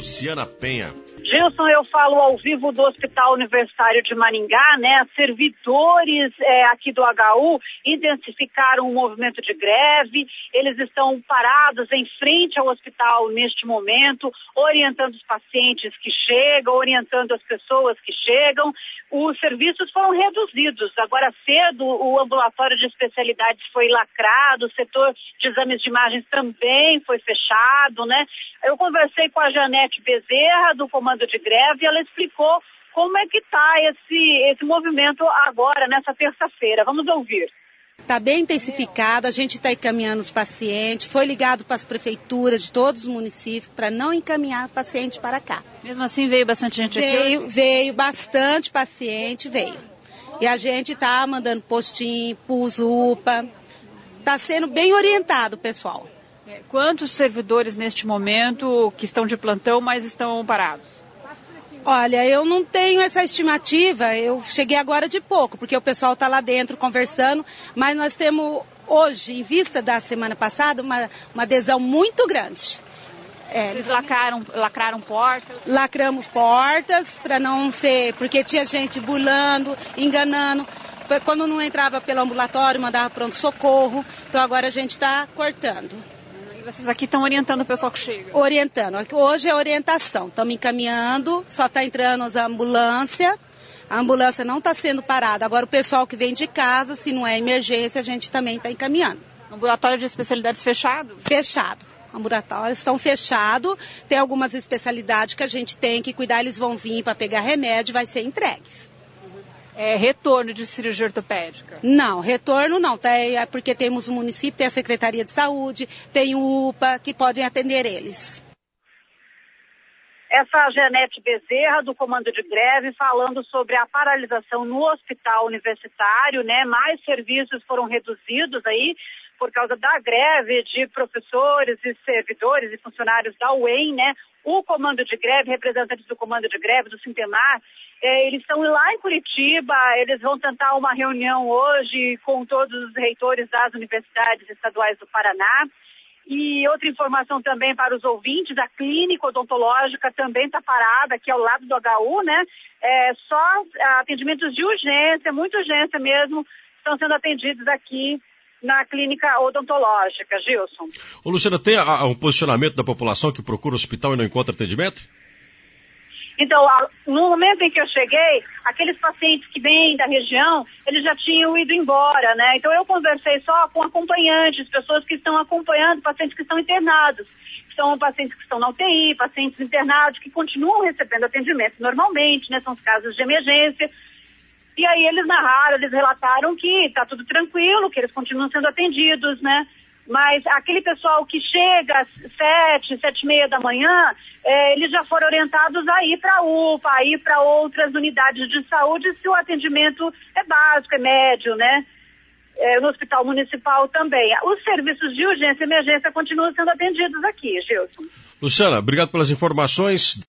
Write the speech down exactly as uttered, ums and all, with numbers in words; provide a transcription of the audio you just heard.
Luciana Penha. Gilson, eu falo ao vivo do Hospital Universitário de Maringá, né? Servidores é, aqui do H U intensificaram o movimento de greve. Eles estão parados em frente ao hospital neste momento, orientando os pacientes que chegam, orientando as pessoas que chegam. Os serviços foram reduzidos. Agora cedo, o ambulatório de especialidades foi lacrado, o setor de exames de imagens também foi fechado, né? Eu conversei com a Janete Bezerra, do Comando de Greve, e ela explicou como é que está esse, esse movimento agora, nessa terça-feira. Vamos ouvir. Está bem intensificado, a gente está encaminhando os pacientes, foi ligado para as prefeituras de todos os municípios para não encaminhar paciente para cá. Mesmo assim veio bastante gente aqui? Veio, veio bastante paciente, veio. E a gente está mandando postinho, pus, U P A, está sendo bem orientado o pessoal. Quantos servidores neste momento que estão de plantão, mas estão parados? Olha, eu não tenho essa estimativa, eu cheguei agora de pouco, porque o pessoal está lá dentro conversando, mas nós temos hoje, em vista da semana passada, uma, uma adesão muito grande. É, Eles lacraram, lacraram portas? Lacramos portas, para não ser, porque tinha gente burlando, enganando. Quando não entrava pelo ambulatório, mandava pronto-socorro, então agora a gente está cortando. Vocês aqui estão orientando o pessoal que chega? Orientando. Hoje é orientação. Estamos encaminhando, só está entrando as ambulâncias. A ambulância não está sendo parada. Agora o pessoal que vem de casa, se não é emergência, a gente também está encaminhando. Ambulatório de especialidades fechado? Fechado. Ambulatórios estão fechados. Tem algumas especialidades que a gente tem que cuidar, eles vão vir para pegar remédio, vai ser entregues. É retorno de cirurgia ortopédica? Não, retorno não, tá, é porque temos o município, tem a Secretaria de Saúde, tem o U P A, que podem atender eles. Essa é a Janete Bezerra, do Comando de Greve, falando sobre a paralisação no hospital universitário, né? Mais serviços foram reduzidos aí por causa da greve de professores e servidores e funcionários da U E M, né? O Comando de Greve, representantes do Comando de Greve, do Sintemar, é, eles estão lá em Curitiba, eles vão tentar uma reunião hoje com todos os reitores das universidades estaduais do Paraná. E outra informação também para os ouvintes, a clínica odontológica também está parada aqui ao lado do H U, né? É, só atendimentos de urgência, muita urgência mesmo, estão sendo atendidos aqui na clínica odontológica, Gilson. Ô, Luciana, tem a, a, um posicionamento da população que procura o hospital e não encontra atendimento? Então, no momento em que eu cheguei, aqueles pacientes que vêm da região, eles já tinham ido embora, né? Então eu conversei só com acompanhantes, pessoas que estão acompanhando, pacientes que estão internados. São pacientes que estão na U T I, pacientes internados que continuam recebendo atendimento normalmente, né? São os casos de emergência. E aí eles narraram, eles relataram que está tudo tranquilo, que eles continuam sendo atendidos, né? Mas aquele pessoal que chega às sete, sete e meia da manhã, é, eles já foram orientados a ir para a U P A, a ir para outras unidades de saúde, se o atendimento é básico, é médio, né? É, no hospital municipal também. Os serviços de urgência e emergência continuam sendo atendidos aqui, Gilson. Luciana, obrigado pelas informações.